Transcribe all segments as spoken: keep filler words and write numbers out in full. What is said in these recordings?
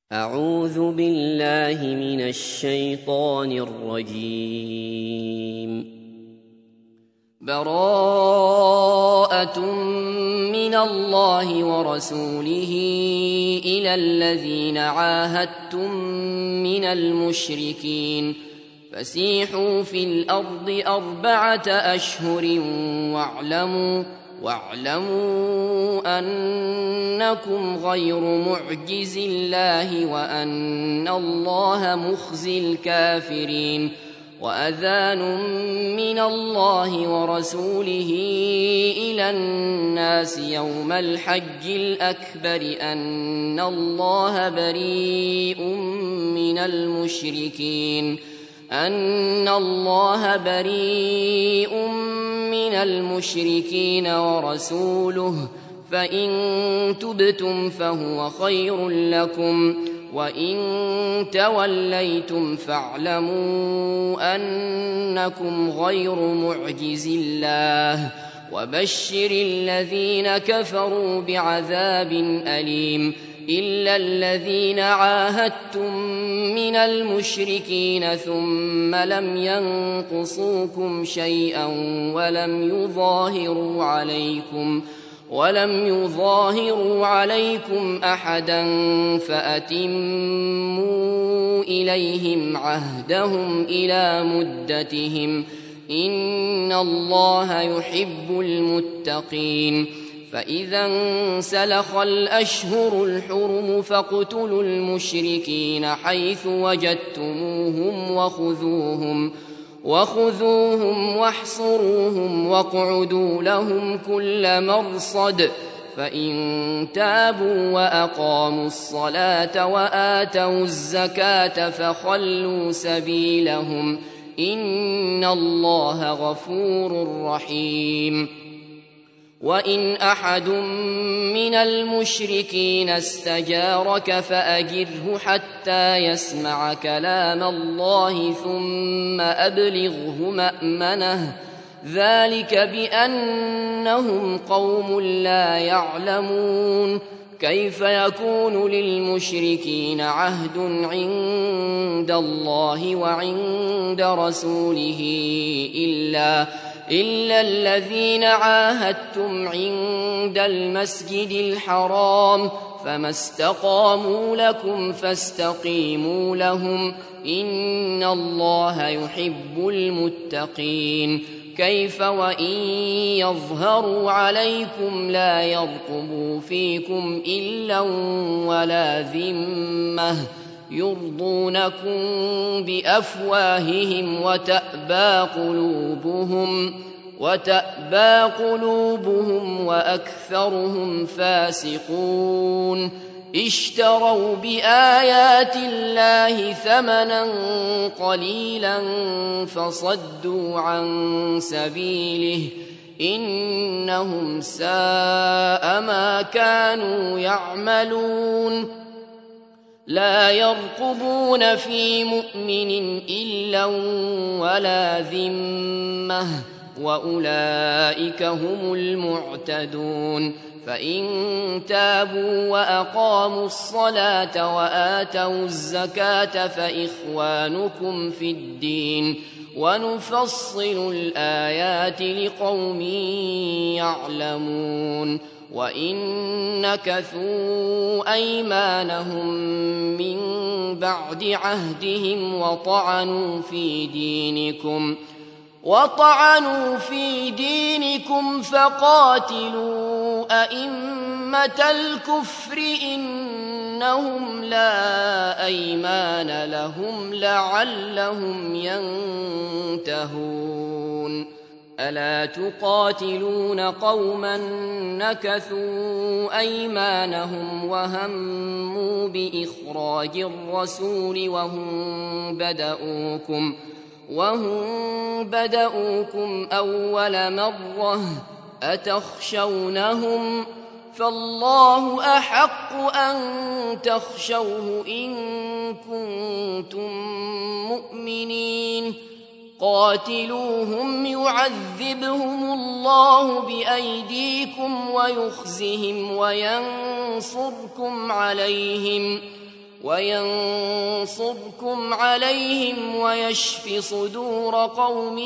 أعوذ بالله من الشيطان الرجيم. براءة من الله ورسوله إلى الذين عاهدتم من المشركين فسيحوا في الأرض أربعة أشهر واعلموا واعلموا أنكم غير معجز الله وأن الله مخزي الكافرين. وأذان من الله ورسوله إلى الناس يوم الحج الأكبر أن الله بريء من المشركين أن الله بريء من المشركين ورسوله فإن تبتم فهو خير لكم وإن توليتم فاعلموا أنكم غير معجز الله وبشر الذين كفروا بعذاب أليم. إلا الذين عاهدتم من المشركين ثم لم ينقصوكم شيئا ولم يظاهروا عليكم ولم يظاهروا عليكم أحدا فأتموا إليهم عهدهم إلى مدتهم إن الله يحب المتقين. فإذا انسلخ الأشهر الحرم فاقتلوا المشركين حيث وجدتموهم وخذوهم وخذوهم واحصروهم واقعدوا لهم كل مرصد فإن تابوا وأقاموا الصلاة وآتوا الزكاة فخلوا سبيلهم إن الله غفور رحيم. وإن أحد من المشركين استجارك فأجره حتى يسمع كلام الله ثم أبلغه مأمنه ذلك بأنهم قوم لا يعلمون. كيف يكون للمشركين عهد عند الله وعند رسوله إلا إلا الذين عاهدتم عند المسجد الحرام فما استقاموا لكم فاستقيموا لهم إن الله يحب المتقين. كيف وإن يظهروا عليكم لا يرقبوا فيكم إلا ولا ذمة يرضونكم بأفواههم وتأبى قلوبهم وتأبى قلوبهم وأكثرهم فاسقون. اشتروا بآيات الله ثمنا قليلا فصدوا عن سبيله إنهم ساء ما كانوا يعملون. لا يرقبون في مؤمن إلا ولا ذمة وأولئك هم المعتدون. فإن تابوا وأقاموا الصلاة وآتوا الزكاة فإخوانكم في الدين ونفصل الآيات لقوم يعلمون. وإن نكثوا أيمانهم من بعد عهدهم وطعنوا في دينكم وطعنوا في دينكم فقاتلوا أئمة الكفر إنهم لا أيمان لهم لعلهم ينتهون. ألا تقاتلون قوما نكثوا أيمانهم وهموا بإخراج الرسول وهم بدؤوكم وهم بدؤوكم أول مرة أتخشونهم فالله أحق أن تخشوه إن كنتم مؤمنين. قاتلوهم يعذبهم الله بأيديكم ويخزهم وينصركم عليهم وينصركم عليهم ويشف صدور قوم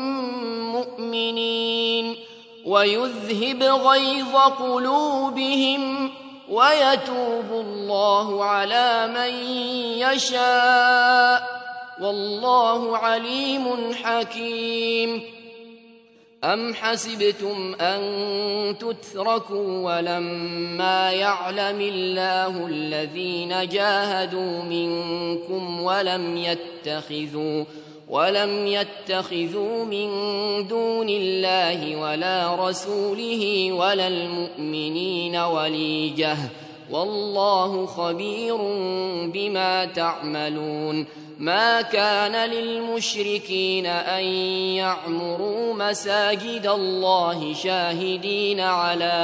مؤمنين ويذهب غيظ قلوبهم ويتوب الله على من يشاء والله عليم حكيم. أم حسبتم أن تتركوا ولما يعلم الله الذين جاهدوا منكم ولم يتخذوا ولم يتخذوا من دون الله ولا رسوله ولا المؤمنين وليجة والله خبير بما تعملون. ما كان للمشركين أن يعمروا مساجد الله شاهدين على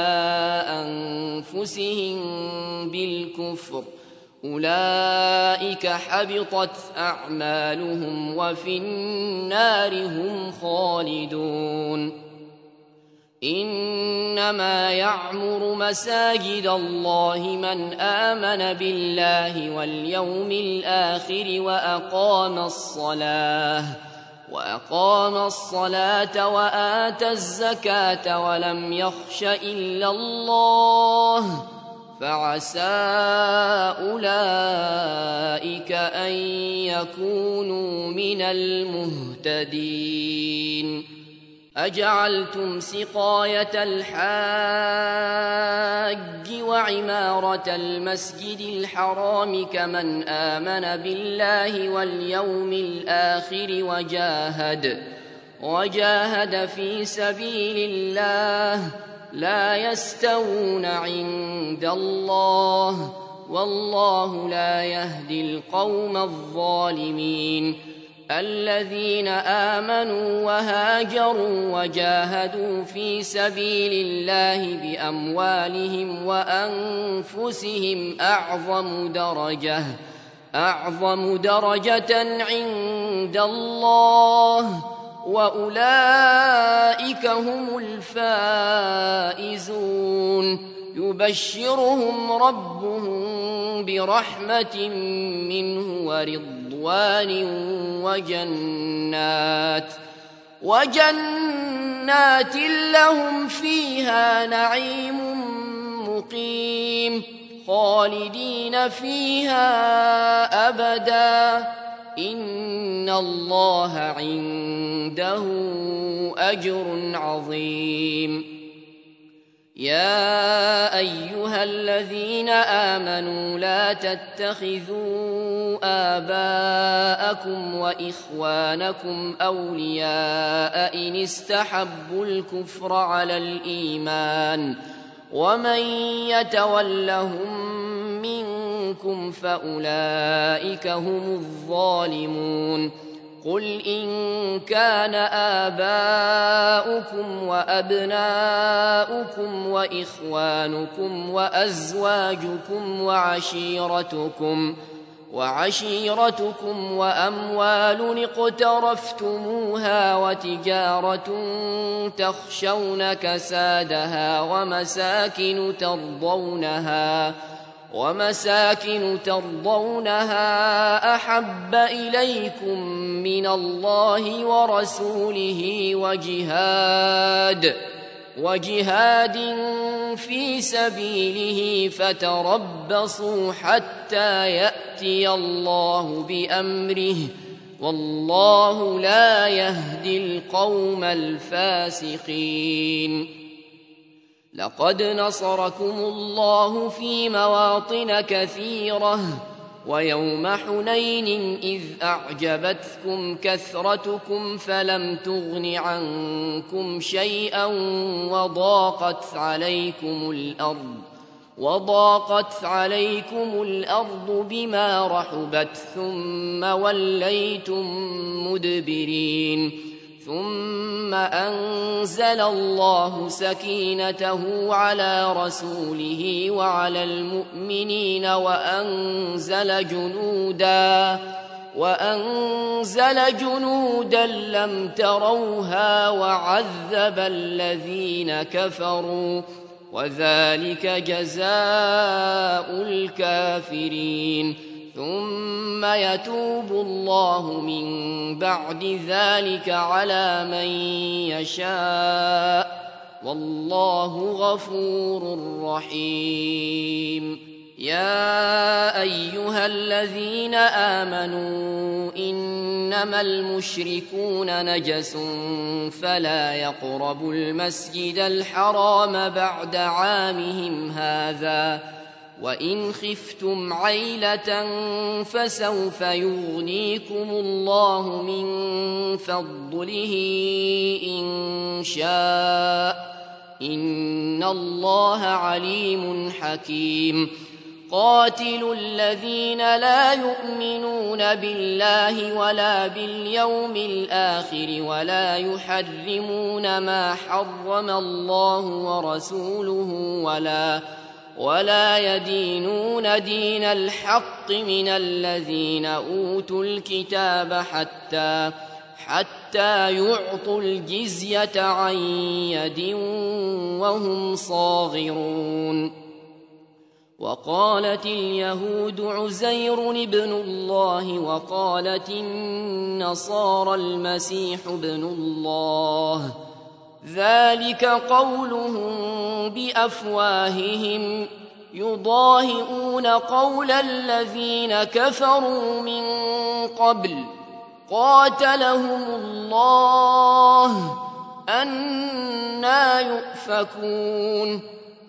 أنفسهم بالكفر أولئك حبطت أعمالهم وفي النار هم خالدون. إنما يعمر مساجد الله من آمن بالله واليوم الآخر وأقام الصلاة وأقام الصلاة وآتى الزكاة ولم يخش إلا الله فعسى أولئك أن يكونوا من المهتدين. أجعلتم سقاية الحاج وعمارة المسجد الحرام كمن آمن بالله واليوم الآخر وجاهد وجاهد في سبيل الله لا يستوون عند الله والله لا يهدي القوم الظالمين. الذين آمنوا وهاجروا وجاهدوا في سبيل الله بأموالهم وأنفسهم أعظم درجة أعظم درجة عند الله وأولئك هم الفائزون. يبشرهم ربهم برحمة منه ورضوان وجنات وجنات لهم فيها نعيم مقيم خالدين فيها أبدا إن الله عنده أجر عظيم. يا أيها الذين آمنوا لا تتخذوا آباءكم وإخوانكم أولياء إن استحبوا الكفر على الإيمان ومن يتولهم منكم فأولئك هم الظالمون. قل إن كان آباؤكم وأبناؤكم وإخوانكم وأزواجكم وعشيرتكم وعشيرتكم وأموال اقترفتموها وتجارة تخشون كسادها ومساكن ترضونها ومساكن ترضونها أحب إليكم من الله ورسوله وجهاد وجهاد في سبيله فتربصوا حتى يأتي الله بأمره والله لا يهدي القوم الفاسقين. لقد نصركم الله في مواطن كثيرة ويوم حنين إذ أعجبتكم كثرتكم فلم تغن عنكم شيئا وضاقت عليكم الأرض وضاقت عليكم الأرض بما رحبت ثم وليتم مدبرين ثم أنزل الله سكينته على رسوله وعلى المؤمنين وأنزل جنودا وأنزل جنودا لم تروها وعذب الذين كفروا وذلك جزاء الكافرين. ثم يتوب الله من بعد ذلك على من يشاء والله غفور رحيم. يا أيها الذين آمنوا إنما المشركون نجس فلا يقربوا المسجد الحرام بعد عامهم هذا وإن خفتم عيلة فسوف يغنيكم الله من فضله إن شاء إن الله عليم حكيم. قاتلوا الذين لا يؤمنون بالله ولا باليوم الآخر ولا يحرمون ما حرم الله ورسوله ولا ولا يدينون دين الحق من الذين أوتوا الكتاب حتى حتى يعطوا الجزية عن يد وهم صاغرون. وقالت اليهود عزير ابن الله وقالت النصارى المسيح ابن الله ذلك قولهم بأفواههم يضاهئون قول الذين كفروا من قبل قاتلهم الله أنى يؤفكون.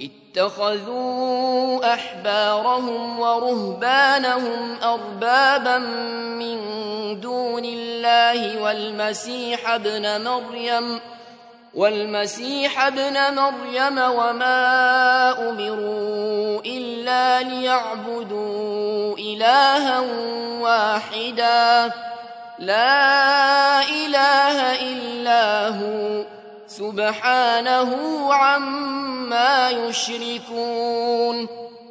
اتخذوا أحبارهم ورهبانهم أربابا من دون الله والمسيح ابن مريم والمسيح ابن مريم وما أمروا إلا ليعبدوا إلها واحدا لا إله إلا هو سبحانه عما يشركون.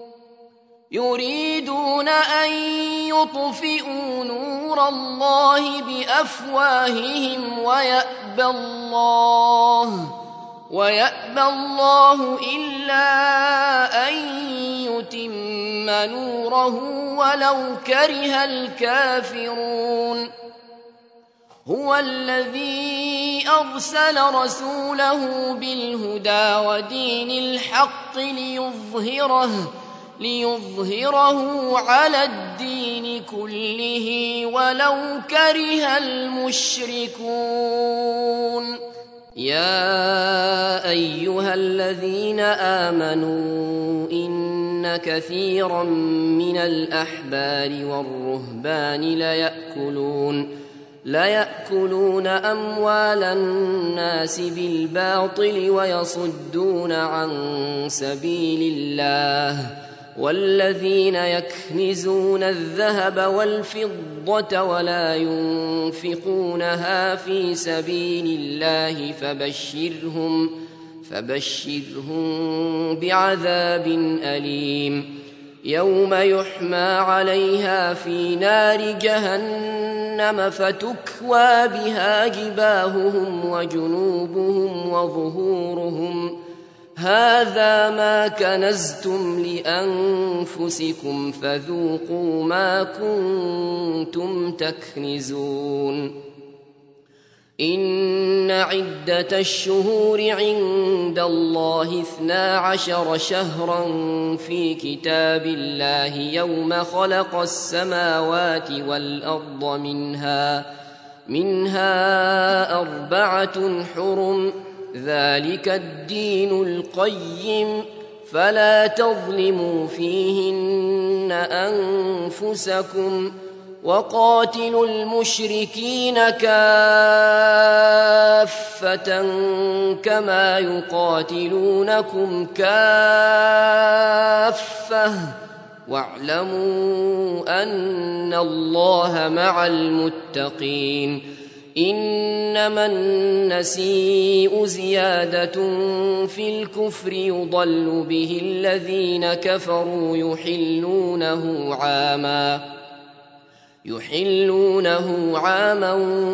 يريدون أن يطفئوا نور الله بأفواههم ويأبى الله ويأبى الله إلا أن يتم نوره ولو كره الكافرون. هو الذي أرسل رسوله بالهدى ودين الحق ليظهره ليظهره على الدين كله ولو كره المشركون. يا أيها الذين آمنوا إن كثيرا من الأحبار والرهبان ليأكلون ليأكلون أموال الناس بالباطل ويصدون عن سبيل الله والذين يكنزون الذهب والفضة ولا ينفقونها في سبيل الله فبشرهم فبشرهم بعذاب أليم. يوم يحمى عليها في نار جهنم فتكوى بها جباههم وجنوبهم وظهورهم هذا ما كنزتم لأنفسكم فذوقوا ما كنتم تكنزون. إن عدة الشهور عند الله اثنا عشر شهرا في كتاب الله يوم خلق السماوات والأرض منها منها أربعة حرم ذلك الدين القيم فلا تظلموا فيهن أنفسكم وقاتلوا المشركين كافة كما يقاتلونكم كافة واعلموا أن الله مع المتقين. إنما النسيء زيادة في الكفر يضل به الذين كفروا يحلونه عاما يحلونه عاما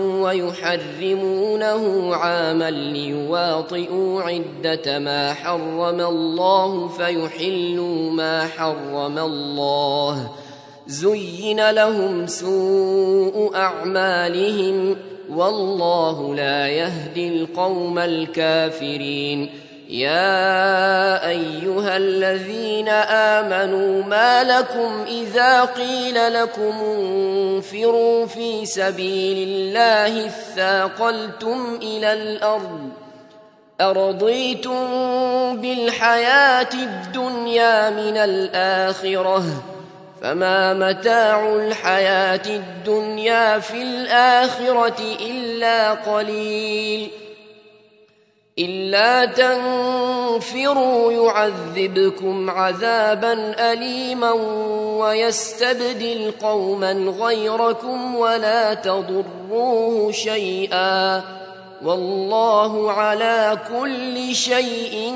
ويحرمونه عاما ليواطئوا عدة ما حرم الله فيحلوا ما حرم الله زين لهم سوء أعمالهم والله لا يهدي القوم الكافرين. يا أيها الذين آمنوا ما لكم إذا قيل لكم انفروا في سبيل الله اثاقلتم إلى الأرض أرضيتم بالحياة الدنيا من الآخرة فما متاع الحياة الدنيا في الآخرة إلا قليل. إلا تنفروا يعذبكم عذابا أليما ويستبدل قوما غيركم ولا تضروه شيئا والله على كل شيء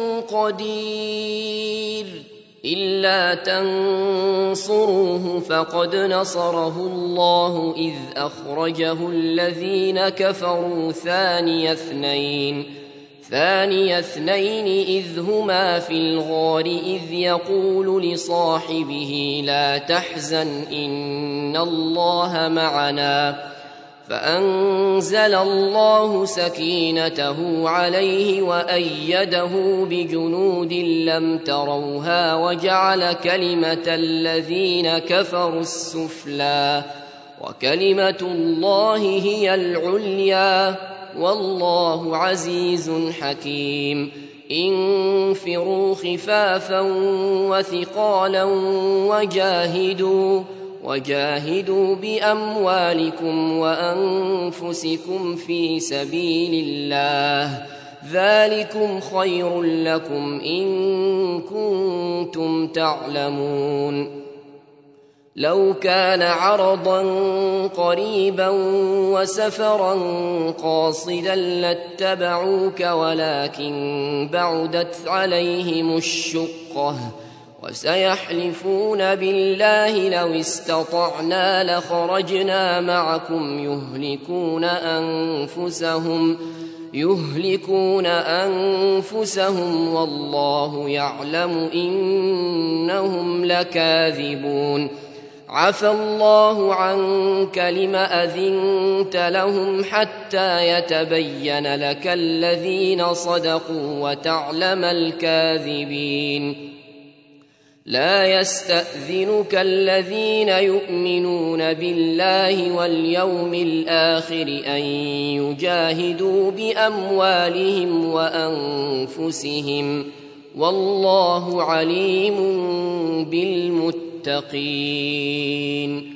قدير. إلا تنصروه فقد نصره الله إذ أخرجه الذين كفروا ثاني اثنين ثاني اثنين إذ هما في الغار إذ يقول لصاحبه لا تحزن إن الله معنا فأنزل الله سكينته عليه وأيده بجنود لم تروها وجعل كلمة الذين كفروا السفلى وكلمة الله هي العليا والله عزيز حكيم. انفروا خفافا وثقالا وجاهدوا وجاهدوا بأموالكم وأنفسكم في سبيل الله ذلكم خير لكم إن كنتم تعلمون. لو كان عرضا قريبا وسفرا قاصدا لاتبعوك ولكن بعدت عليهم الشقة وسيحلفون بالله لو استطعنا لخرجنا معكم يهلكون أنفسهم يهلكون أنفسهم والله يعلم إنهم لكاذبون. عفى الله عنك لم أذنت لهم حتى يتبين لك الذين صدقوا وتعلم الكاذبين. لا يستأذنك الذين يؤمنون بالله واليوم الآخر أن يجاهدوا بأموالهم وأنفسهم والله عليم بالمتقين.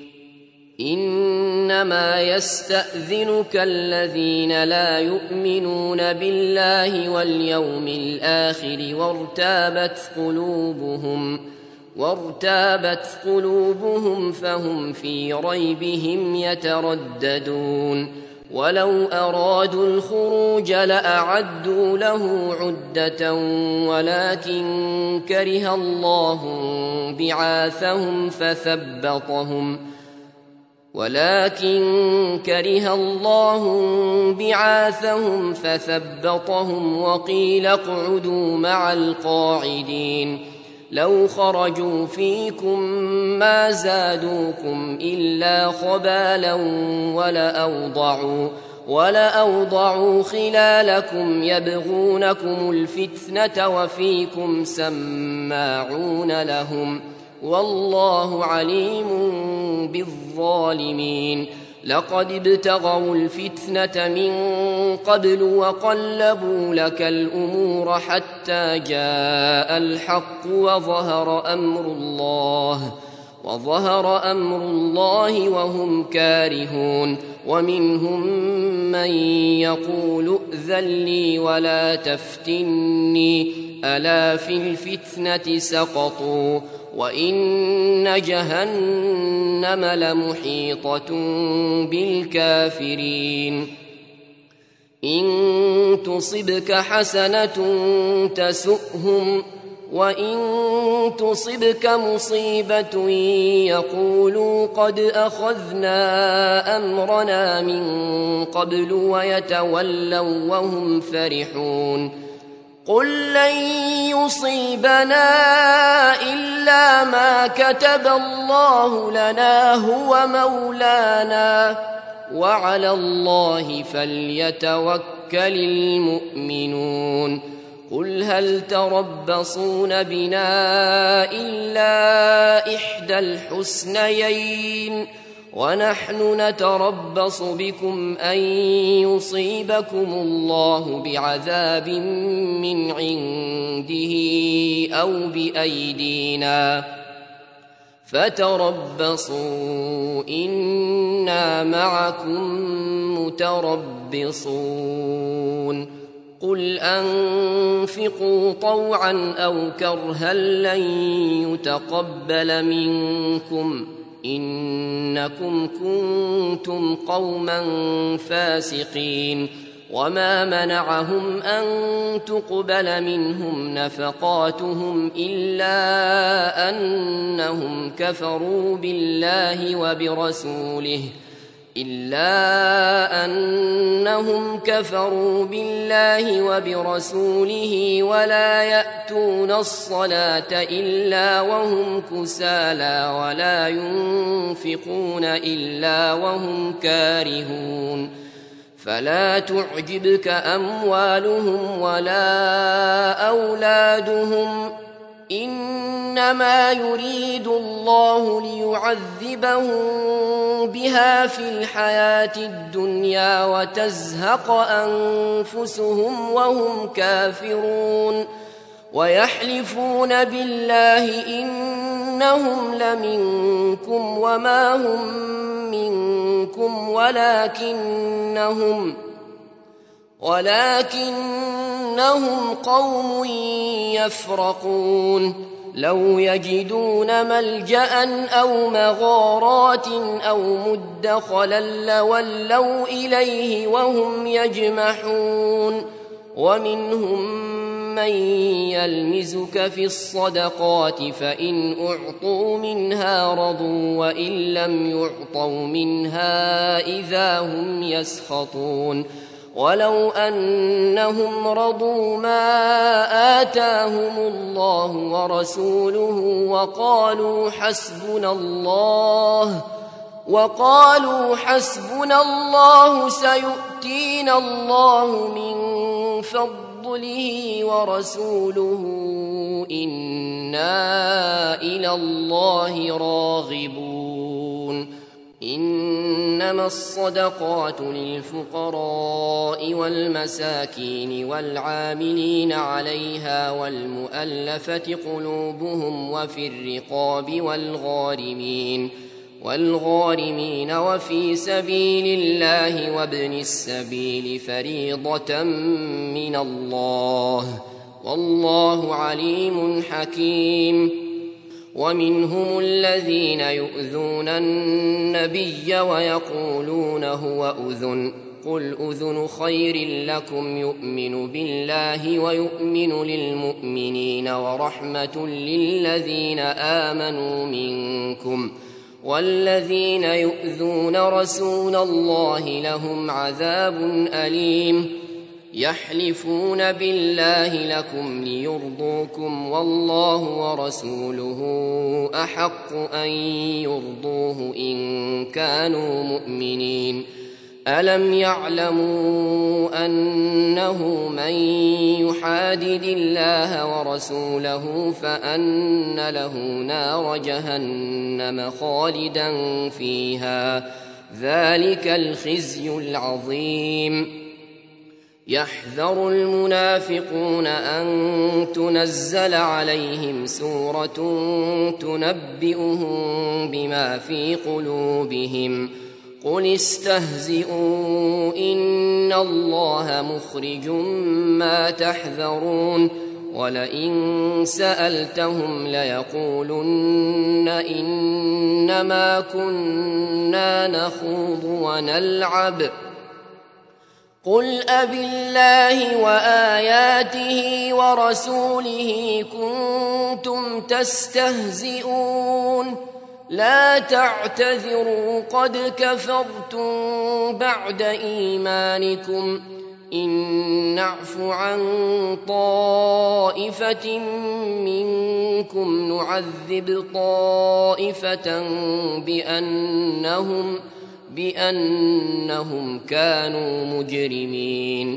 إنما يستأذنك الذين لا يؤمنون بالله واليوم الآخر وارتابت قلوبهم وارتابت قلوبهم فهم في ريبهم يترددون. ولو أرادوا الخروج لأعدوا له عدة ولكن كره الله بعاثهم فثبطهم ولكن كره الله بعاثهم فثبطهم وقيل اقعدوا مع القاعدين. لو خرجوا فيكم ما زادوكم إلا خبالا ولأوضعوا, ولأوضعوا خلالكم يبغونكم الفتنة وفيكم سماعون لهم والله عليم بالظالمين. لقد ابتغوا الفتنة من قبل وقلبوا لك الأمور حتى جاء الحق وظهر أمر الله وظهر أمر الله وهم كارهون. ومنهم من يقول ائذن لي ولا تفتني ألا في الفتنة سقطوا وإن جهنم لمحيطة بالكافرين. إن تصبك حسنة تسؤهم وإن تصبك مصيبة يقولوا قد أخذنا أمرنا من قبل ويتولوا وهم فرحون. قل لن يصيبنا إلا ما كتب الله لنا هو مولانا وعلى الله فليتوكل المؤمنون قل هل تربصون بنا إلا إحدى الحسنيين ونحن نتربص بكم أن يصيبكم الله بعذاب من عنده أو بأيدينا فتربصوا إنا معكم متربصون قل أنفقوا طوعا أو كرها لن يتقبل منكم إنكم كنتم قوما فاسقين وما منعهم أن تقبل منهم نفقاتهم إلا أنهم كفروا بالله وبرسوله إلا أنهم كفروا بالله وبرسوله ولا يأتون الصلاة إلا وهم كسالى ولا ينفقون إلا وهم كارهون فلا تعجبك أموالهم ولا أولادهم إنما يريد الله ليعذبهم بها في الحياة الدنيا وتزهق أنفسهم وهم كافرون ويحلفون بالله إنهم لمنكم وما هم منكم ولكنهم ولكنهم قوم يفرقون لو يجدون ملجأ أو مغارات أو مدخلا لولوا إليه وهم يجمحون ومنهم من يلمزك في الصدقات فإن أعطوا منها رضوا وإن لم يعطوا منها إذا هم يسخطون ولو أنهم رضوا ما آتاهم الله ورسوله وقالوا حسبنا الله وقالوا حسبنا الله سيؤتينا الله من فضله ورسوله إنا إلى الله راغبون إنما الصدقات للفقراء والمساكين والعاملين عليها والمؤلفة قلوبهم وفي الرقاب والغارمين والغارمين وفي سبيل الله وابن السبيل فريضة من الله والله عليم حكيم ومنهم الذين يؤذون النبي ويقولون هو أذن قل أذن خير لكم يؤمن بالله ويؤمن للمؤمنين ورحمة للذين آمنوا منكم والذين يؤذون رسول الله لهم عذاب أليم يحلفون بالله لكم ليرضوكم والله ورسوله أحق أن يرضوه إن كانوا مؤمنين ألم يعلموا أنه من يحادد الله ورسوله فأن له نار جهنم خالدا فيها ذلك الخزي العظيم يحذر المنافقون أن تنزل عليهم سورة تنبئهم بما في قلوبهم قل استهزئوا إن الله مخرج ما تحذرون ولئن سألتهم ليقولن إنما كنا نخوض ونلعب قل أبالله وآياته ورسوله كنتم تستهزئون لا تعتذروا قد كفرتم بعد إيمانكم إن نعف عن طائفة منكم نعذب طائفة بأنهم, بأنهم كانوا مجرمين.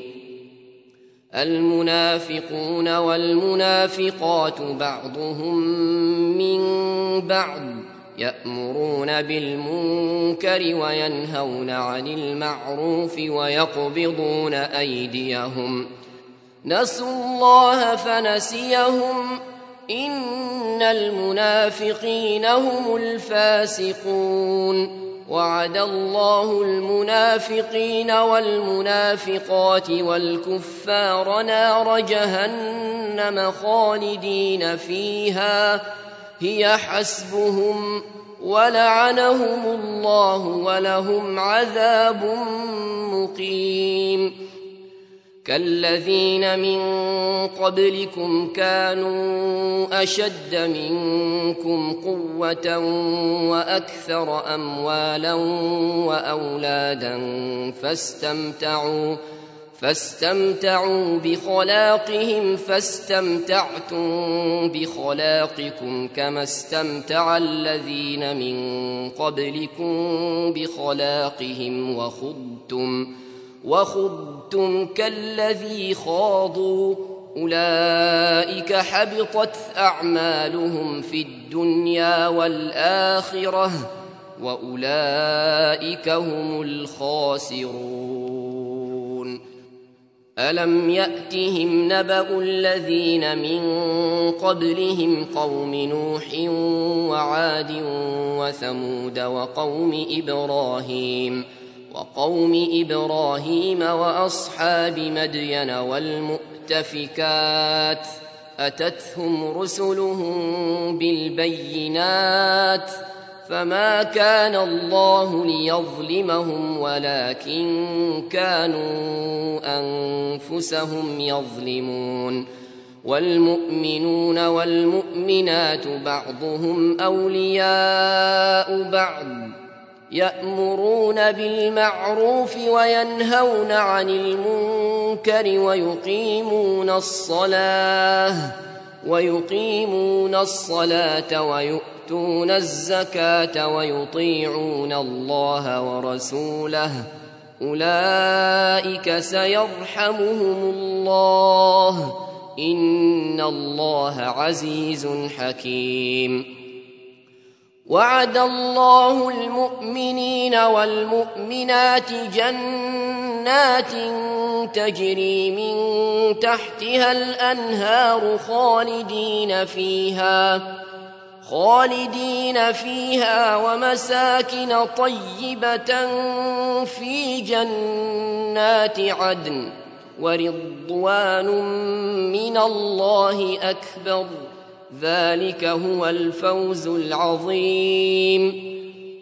المنافقون والمنافقات بعضهم من بعض يأمرون بالمنكر وينهون عن المعروف ويقبضون أيديهم نسوا الله فنسيهم إن المنافقين هم الفاسقون. وعد الله المنافقين والمنافقات والكفار نار جهنم خالدين فيها هي حسبهم ولعنهم الله ولهم عذاب مقيم. كالذين من قبلكم كانوا أشد منكم قوة وأكثر أموالا وأولادا فاستمتعوا فاستمتعوا بخلاقهم فاستمتعتم بخلاقكم كما استمتع الذين من قبلكم بخلاقهم وخضتم وخضتم كالذي خاضوا أولئك حبطت أعمالهم في الدنيا والآخرة وأولئك هم الخاسرون. ألم يأتهم نبأ الذين من قبلهم قوم نوح وعاد وثمود وقوم إبراهيم وقوم إبراهيم وأصحاب مدين والمؤتفكات أتتهم رسلهم بالبينات فما كان الله ليظلمهم ولكن كانوا أنفسهم يظلمون. والمؤمنون والمؤمنات بعضهم أولياء بعض يأمرون بالمعروف وينهون عن المنكر ويقيمون الصلاة ويقيمون الصلاة ويؤتون الزكاة ويطيعون الله ورسوله أولئك سيرحمهم الله إن الله عزيز حكيم. وعد الله المؤمنين والمؤمنات جنات تجري من تحتها الأنهار خالدين فيها خالدين فيها ومساكن طيبة في جنات عدن ورضوان من الله أكبر ذلك هو الفوز العظيم.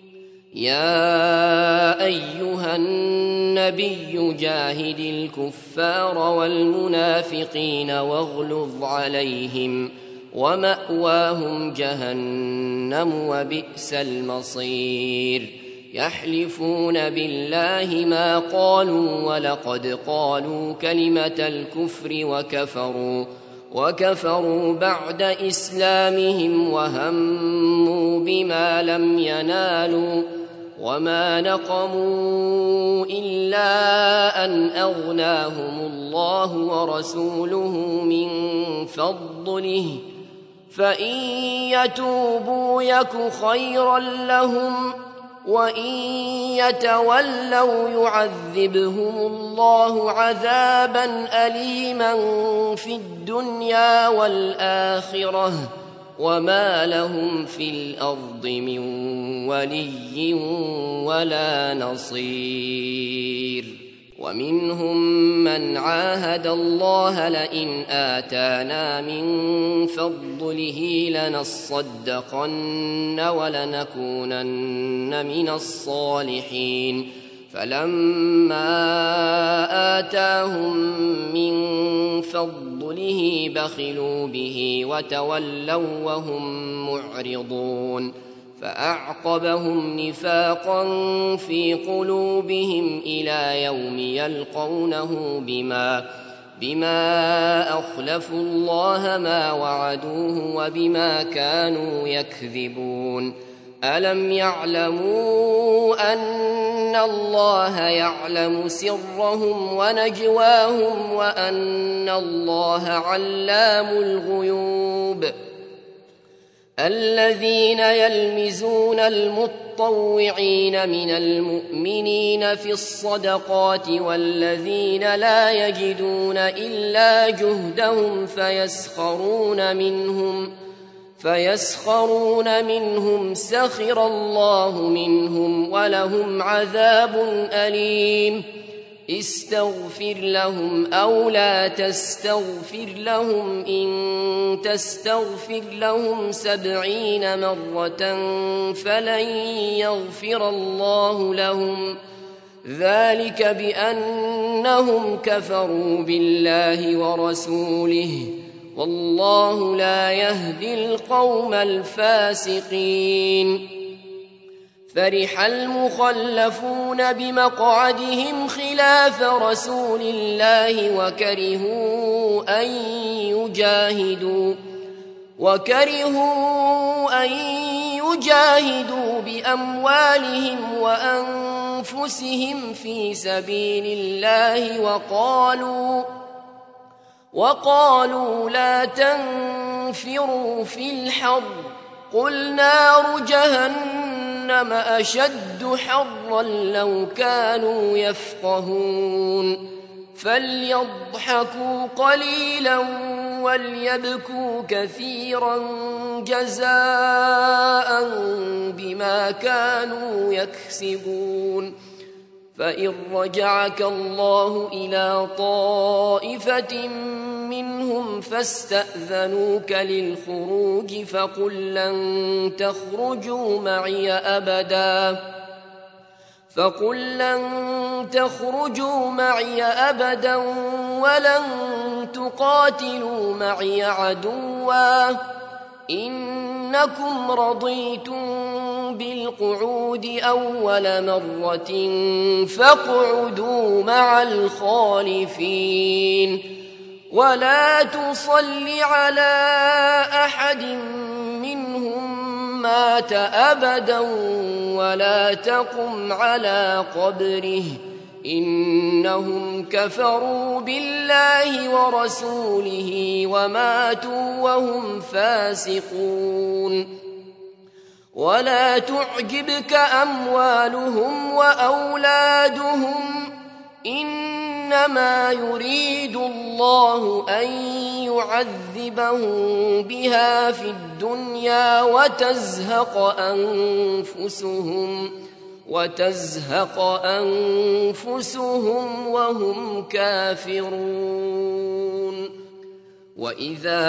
يا أيها النبي جاهد الكفار والمنافقين واغلظ عليهم ومأواهم جهنم وبئس المصير. يحلفون بالله ما قالوا ولقد قالوا كلمة الكفر وكفروا وكفروا بعد إسلامهم وهموا بما لم ينالوا وما نقموا إلا أن أغناهم الله ورسوله من فضله فإن يتوبوا يك خيرا لهم وإن يتولوا يعذبهم الله عذابا أليما في الدنيا والآخرة وما لهم في الأرض من ولي ولا نصير. ومنهم من عاهد الله لئن آتانا من فضله لنصدقن ولنكونن من الصالحين فلما آتاهم من فضله بخلوا به وتولوا وهم معرضون فأعقبهم نفاقا في قلوبهم إلى يوم يلقونه بما بما أخلفوا الله ما وعدوه وبما كانوا يكذبون ألم يعلموا أن الله يعلم سرهم ونجواهم وأن الله علام الغيوب الذين يلمزون المطوعين من المؤمنين في الصدقات والذين لا يجدون إلا جهدهم فيسخرون منهم فيسخرون منهم سخر الله منهم ولهم عذاب أليم استغفر لهم أو لا تستغفر لهم إن تستغفر لهم سبعين مرة فلن يغفر الله لهم ذلك بأنهم كفروا بالله ورسوله والله لا يهدي القوم الفاسقين فرح المخلفون بمقعدهم خلاف رسول الله وكرهوا أن يجاهدوا وكرهوا أن يجاهدوا بأموالهم وأنفسهم في سبيل الله وقالوا وقالوا لا تنفروا في الحر قل نار جهنم أشد حرا لو كانوا يفقهون فليضحكوا قليلا وليبكوا كثيرا جزاء بما كانوا يكسبون فإن رجعك الله إلى طائفة منهم فاستأذنوك للخروج فقل لن تخرجوا معي أبدا فقل لن تخرجوا معي أبدا ولن تقاتلوا معي عدوا إنكم رضيتم بالقعود أول مرة فاقعدوا مع الخالفين ولا تصل على أحد منهم مات أبدا ولا تقم على قبره إنهم كفروا بالله ورسوله وماتوا وهم فاسقون ولا تعجبك أموالهم وأولادهم إنما يريد الله أن يعذبهم بها في الدنيا وتزهق أنفسهم وتزهق أنفسهم وهم كافرون وإذا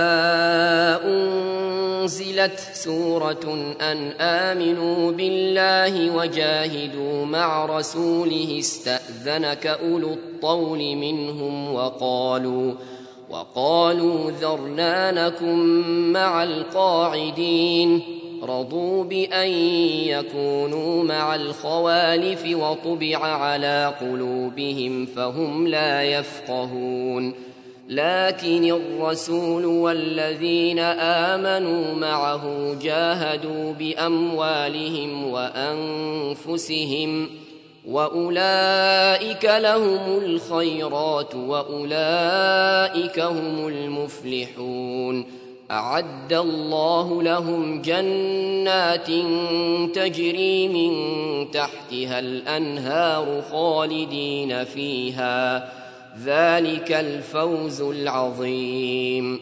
أنزلت سورة أن آمنوا بالله وجاهدوا مع رسوله استأذنك أولو الطول منهم وقالوا وقالوا ذرنا نكن مع القاعدين رضوا بأن يكونوا مع الخوالف وطبع على قلوبهم فهم لا يفقهون لكن الرسول والذين آمنوا معه جاهدوا بأموالهم وأنفسهم وأولئك لهم الخيرات وأولئك هم المفلحون أعد الله لهم جنات تجري من تحتها الأنهار خالدين فيها ذلك الفوز العظيم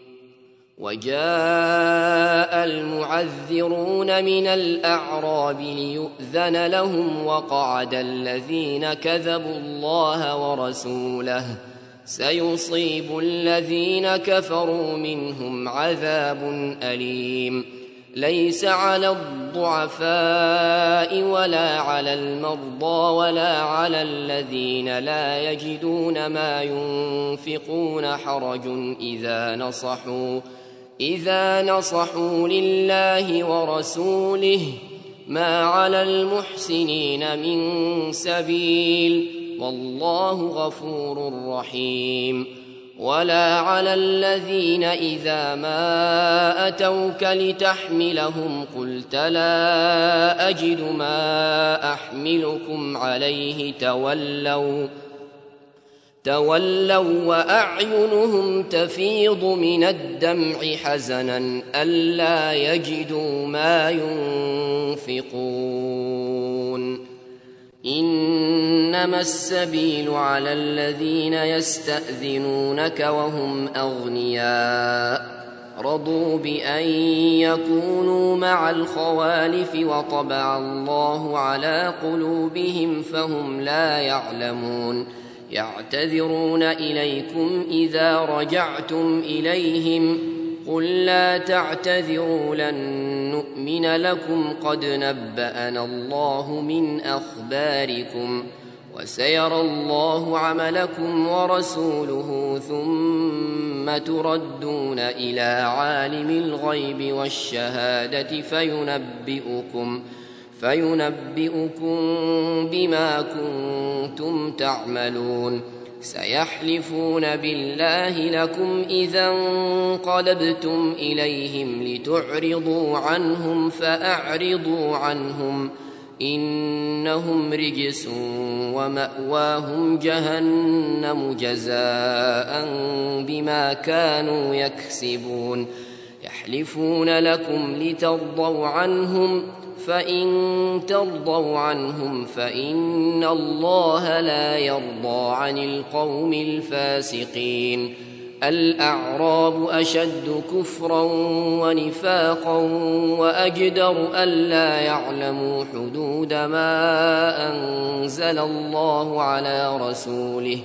وجاء المعذرون من الأعراب ليؤذن لهم وقعد الذين كذبوا الله ورسوله سيصيب الذين كفروا منهم عذاب أليم ليس على الضعفاء ولا على المرضى ولا على الذين لا يجدون ما ينفقون حرج إذا نصحوا إذا نصحوا لله ورسوله ما على المحسنين من سبيل والله غفور رحيم. ولا على الذين إذا ما أتوك لتحملهم قلت لا أجد ما أحملكم عليه تولوا تولوا وأعينهم تفيض من الدمع حزنا ألا يجدوا ما ينفقون. إنما السبيل على الذين يستأذنونك وهم أغنياء رضوا بأن يكونوا مع الخوالف وطبع الله على قلوبهم فهم لا يعلمون. يعتذرون إليكم إذا رجعتم إليهم قل لا تعتذروا لن نؤمن لكم قد نبأنا الله من أخباركم وسيرى الله عملكم ورسوله ثم تردون إلى عالم الغيب والشهادة فينبئكم فينبئكم بما كنتم تعملون. سيحلفون بالله لكم إذا انقلبتم إليهم لتعرضوا عنهم فأعرضوا عنهم إنهم رجس ومأواهم جهنم جزاء بما كانوا يكسبون. يحلفون لكم لترضوا عنهم فإن ترضوا عنهم فإن الله لا يرضى عن القوم الفاسقين. الأعراب أشد كفرا ونفاقا وأجدر ألا يعلموا حدود ما أنزل الله على رسوله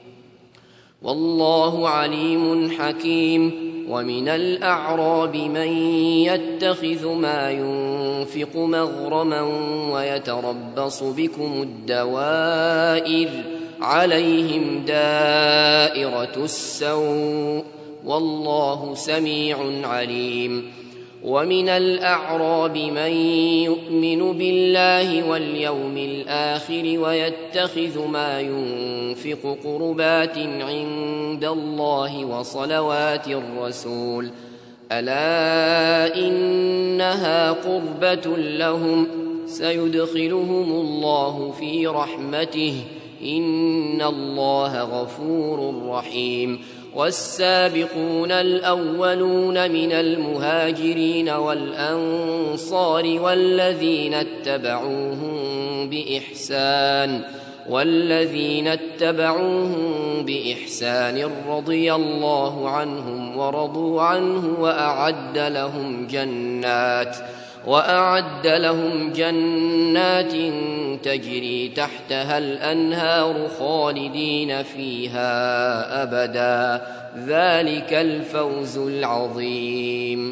والله عليم حكيم. ومن الأعراب من يتخذ ما ينفق مغرما ويتربص بكم الدوائر عليهم دائرة السوء والله سميع عليم. ومن الأعراب من يؤمن بالله واليوم الآخر ويتخذ ما ينفق قربات عند الله وصلوات الرسول ألا إنها قربة لهم سيدخلهم الله في رحمته إن الله غفور رحيم. والسابقون الأولون من المهاجرين والأنصار والذين اتبعوهم بإحسان والذين اتبعوهم بإحسان رضي الله عنهم ورضوا عنه وأعد لهم جنات وأعد لهم جنات تجري تحتها الأنهار خالدين فيها أبدا ذلك الفوز العظيم.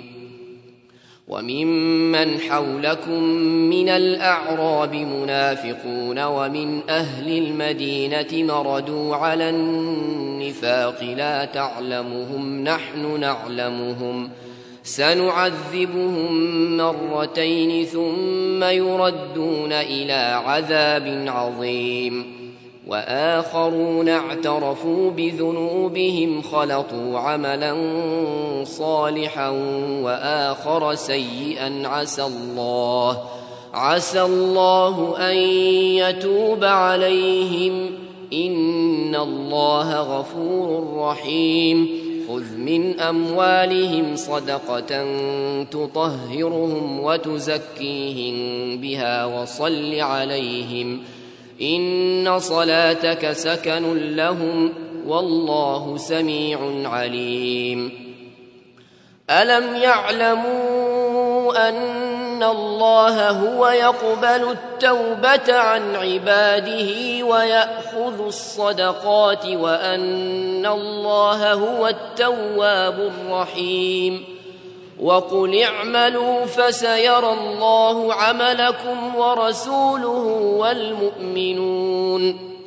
وممن حولكم من الأعراب منافقون ومن أهل المدينة مردوا على النفاق لا تعلمهم نحن نعلمهم سنعذبهم مرتين ثم يردون إلى عذاب عظيم. وآخرون اعترفوا بذنوبهم خلطوا عملا صالحا وآخر سيئا عسى الله عسى الله أن يتوب عليهم إن الله غفور رحيم. خذ من أموالهم صدقة تطهرهم وتزكيهم بها وصل عليهم إن صلاتك سكن لهم والله سميع عليم. ألم يعلموا أن الله هو يقبل التوبة عن عباده ويأخذ الصدقات وأن الله هو التواب الرحيم. وقل اعملوا فسيرى الله عملكم ورسوله والمؤمنون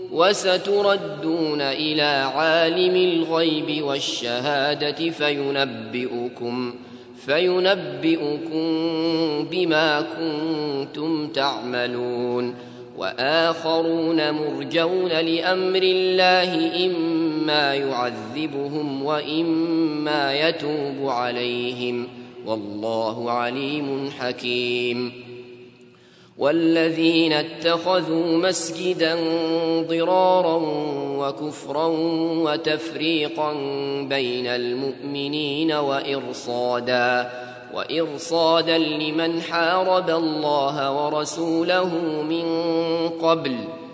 وستردون إلى عالم الغيب والشهادة فينبئكم فينبئكم بما كنتم تعملون. وآخرون مرجون لأمر الله إما يعذبهم وإما يتوب عليهم والله عليم حكيم. والذين اتخذوا مسجدا ضرارا وكفرا وتفريقا بين المؤمنين وإرصادا وإرصادا لمن حارب الله ورسوله من قبل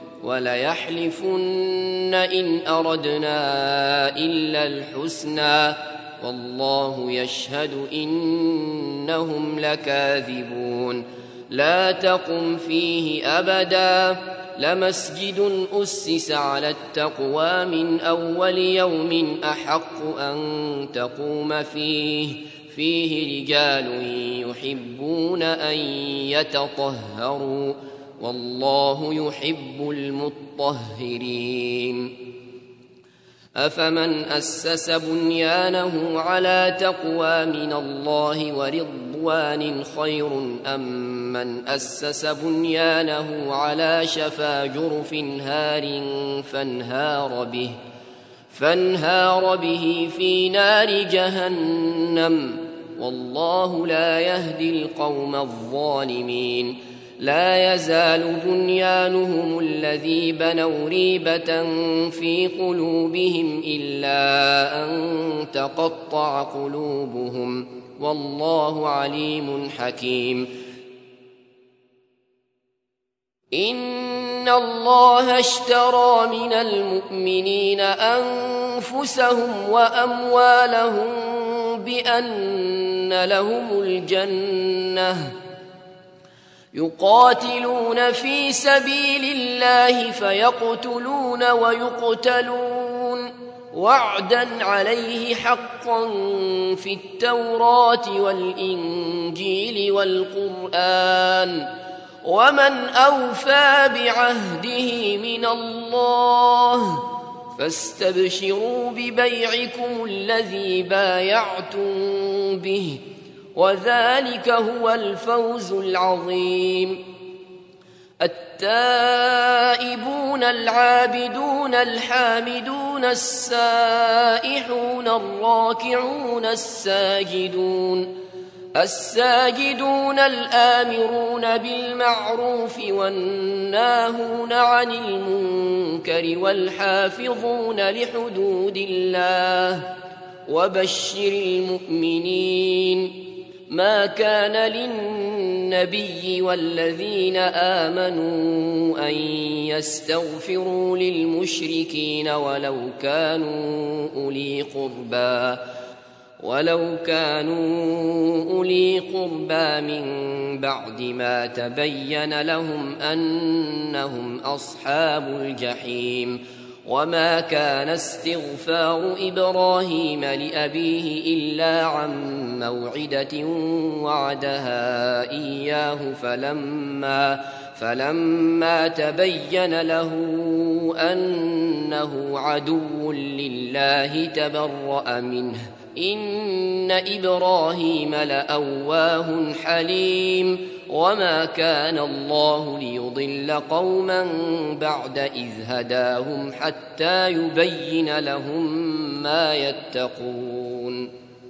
وليحلفن إن أردنا إلا الحسنى والله يشهد إنهم لكاذبون. لا تقم فيه أبدا لمسجد أسس على التقوى من أول يوم أحق أن تقوم فيه فيه رجال يحبون أن يتطهروا والله يحب المطهرين. أفمن أسس بنيانه على تقوى من الله ورضوان خير أم من أسس بنيانه على شفا جرف هار فانهار به فانهار به في نار جهنم والله لا يهدي القوم الظالمين. لا يزال بنيانهم الذي بنوا ريبة في قلوبهم إلا أن تقطع قلوبهم والله عليم حكيم. إن الله اشترى من المؤمنين أنفسهم وأموالهم بأن لهم الجنة يقاتلون في سبيل الله فيقتلون ويقتلون وعدا عليه حقا في التوراة والإنجيل والقرآن ومن أوفى بعهده من الله فاستبشروا ببيعكم الذي بايعتم به وذلك هو الفوز العظيم. التائبون العابدون الحامدون السائحون الراكعون الساجدون الساجدون الآمرون بالمعروف والناهون عن المنكر والحافظون لحدود الله وبشر المؤمنين. ما كان للنبي والذين آمنوا أن يستغفروا للمشركين ولو كانوا أولي قربى ولو كانوا أولي قربى من بعد ما تبين لهم أنهم أصحاب الجحيم. وما كان استغفار إبراهيم لأبيه إلا عن موعدة وعدها إياه فلما فلما تبين له أنه عدو لله تبرأ منه إن إبراهيم لأواه حليم. وما كان الله ليضل قوما بعد إذ هداهم حتى يبين لهم ما يتقون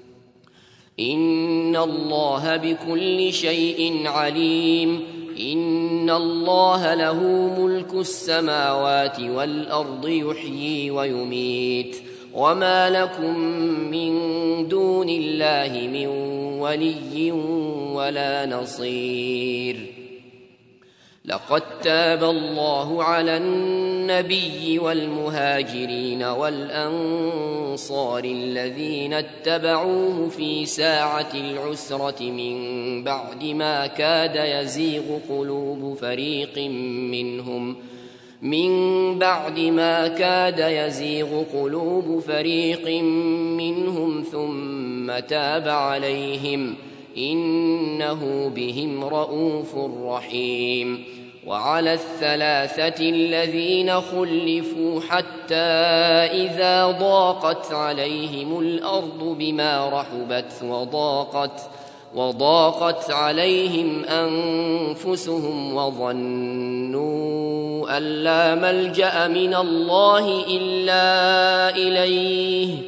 إن الله بكل شيء عليم. إن الله له ملك السماوات والأرض يحيي ويميت وما لكم من دون الله من ولي ولا نصير. لقد تاب الله على النبي والمهاجرين والأنصار الذين اتبعوه في ساعة العسرة من بعد ما كاد يزيغ قلوب فريق منهم من بعد ما كاد يزيغ قلوب فريق منهم ثم تاب عليهم إنه بهم رءوف رحيم. وعلى الثلاثة الذين خلفوا حتى إذا ضاقت عليهم الأرض بما رحبت وضاقت وضاقت عليهم أنفسهم وظنوا أن لا ملجأ من الله إلا إليه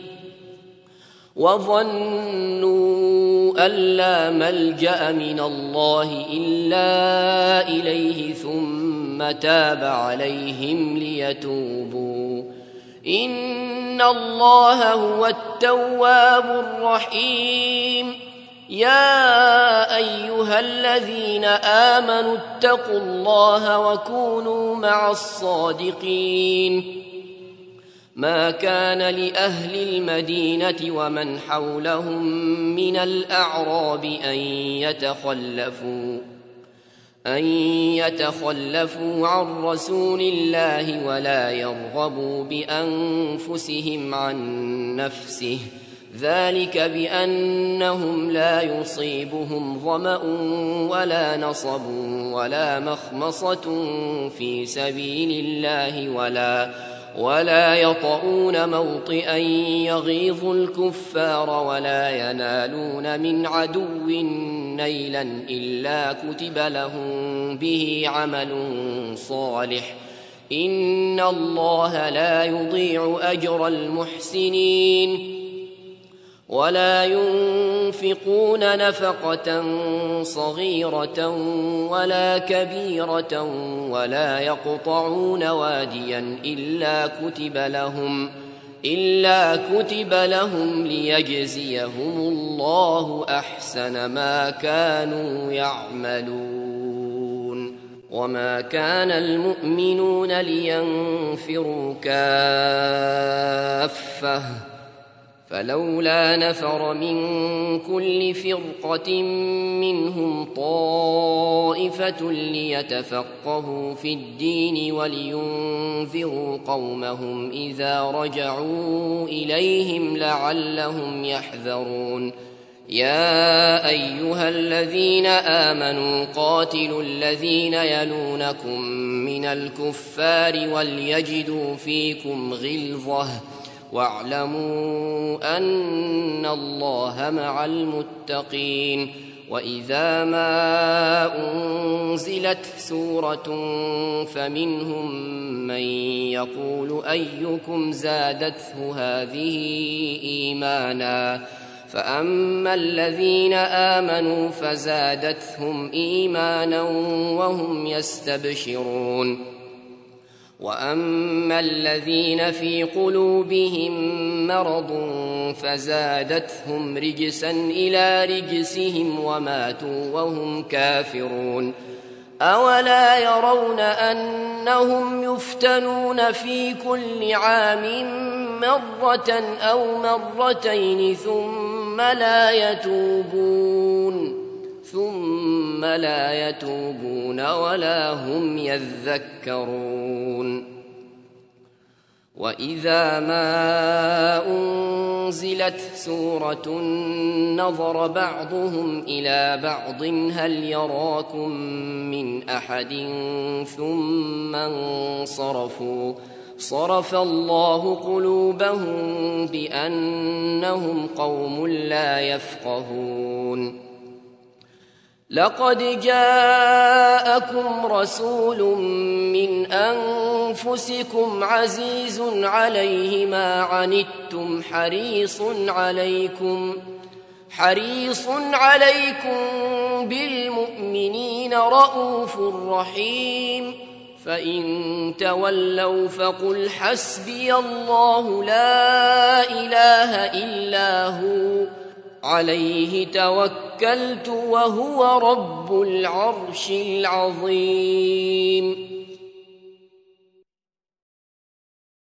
وظنوا أن لا ملجأ من الله إلا إليه ثم تاب عليهم ليتوبوا إن الله هو التواب الرحيم يا أيها الذين آمنوا اتقوا الله وكونوا مع الصادقين ما كان لأهل المدينة ومن حولهم من الأعراب أن يتخلفوا أن يتخلفوا عن رسول الله ولا يرغبوا بأنفسهم عن نفسه ذلك بأنهم لا يصيبهم ظمأ ولا نصب ولا مخمصة في سبيل الله ولا ولا يطؤون موطئا يغيظ الكفار ولا ينالون من عدو نيلا إلا كتب لهم به عمل صالح إن الله لا يضيع أجر المحسنين ولا ينفقون نفقة صغيرة ولا كبيرة ولا يقطعون واديا إلا كتب لهم إلا كتب لهم ليجزيهم الله أحسن ما كانوا يعملون وما كان المؤمنون لينفروا كافة فلولا نفر من كل فرقة منهم طائفة ليتفقهوا في الدين ولينذروا قومهم إذا رجعوا إليهم لعلهم يحذرون يا أيها الذين آمنوا قاتلوا الذين يلونكم من الكفار وليجدوا فيكم غلظة واعلموا أن الله مع المتقين وإذا ما أنزلت سورة فمنهم من يقول أيكم زادته هذه إيمانا فأما الذين آمنوا فزادتهم إيمانا وهم يستبشرون وأما الذين في قلوبهم مرض فزادتهم رجسا إلى رجسهم وماتوا وهم كافرون أولا يرون أنهم يفتنون في كل عام مرة أو مرتين ثم لا يتوبون ثم لا يتوبون ولا هم يذكرون وإذا ما أنزلت سورة نظر بعضهم إلى بعض هل يراكم من أحد ثم انصرفوا صرف الله قلوبهم بأنهم قوم لا يفقهون لقد جاءكم رسول من أنفسكم عزيز عليه ما عنتم حريص عليكم حريص عليكم بالمؤمنين رؤوف رحيم فإن تولوا فقل حسبي الله لا إله إلا هو عليه توكلت وهو رب العرش العظيم